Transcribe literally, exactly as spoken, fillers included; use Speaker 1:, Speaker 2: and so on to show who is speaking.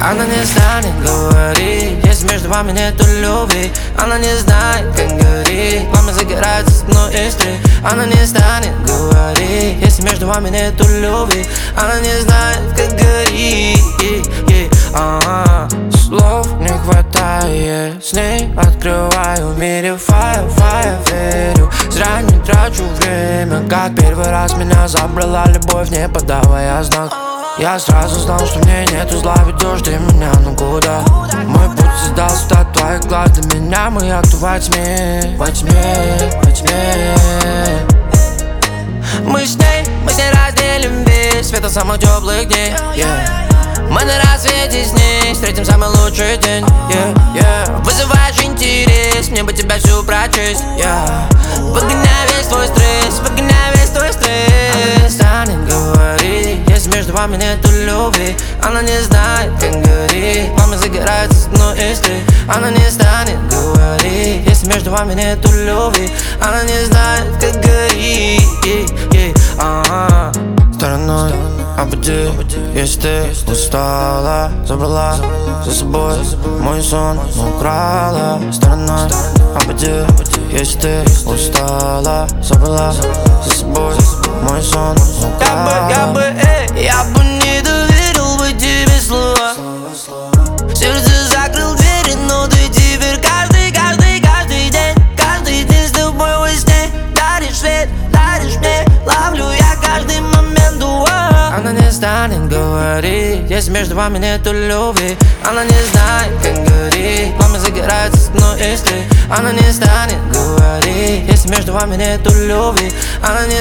Speaker 1: Она не станет говорить, если между вами нету любви. Она не знает, как говорить, пламя загорается с одной искры. Она не станет говорить, если между вами нету любви. Она не знает, как говорить. А-а-а. Слов не хватает, с ней открываю в мире файл, файл, верю. Зря не трачу время, как первый раз меня забрала любовь, не подавая знак. Я сразу знал, что мне нету зла, ведешь ты меня, ну куда? Мой путь создался от твоих глаз, для меня мы акту во тьме, во тьме, во тьме. Мы с ней, мы с ней разделим весь свет от самых теплых дней, yeah. Мы на рассвете с ней встретим самый лучший день, yeah, yeah. Вызываешь интерес, мне бы тебя всю прочесть, yeah. Выгоняй весь твой стресс, выгоняй весь твой стресс. Она не станет говорить, если между вами нету любви. Она не знает, как говорить, пламя загорается с одной искры. Она не станет говорить, если между вами нету любви. Она не знает, как говорить, yeah, yeah. А-а-а. Стороной обойди, если ты устала, забрала за собой мой сон, но украла. Стороной обойди, если ты устала, забрала за собой мой сон, но украла. Я бы, я бы, эй, я бы не доверил бы тебе слова. Сердце закрыл двери, но ты теперь каждый, каждый, каждый день, каждый день с тобой во сне. Даришь свет, даришь мне, ловлю я каждый момент, уа. Она не станет говорить, если между вами нету любви. Она не знает, как говорить, пламя загорается с одной искры. Она не станет говорить, если между вами нету любви. Она не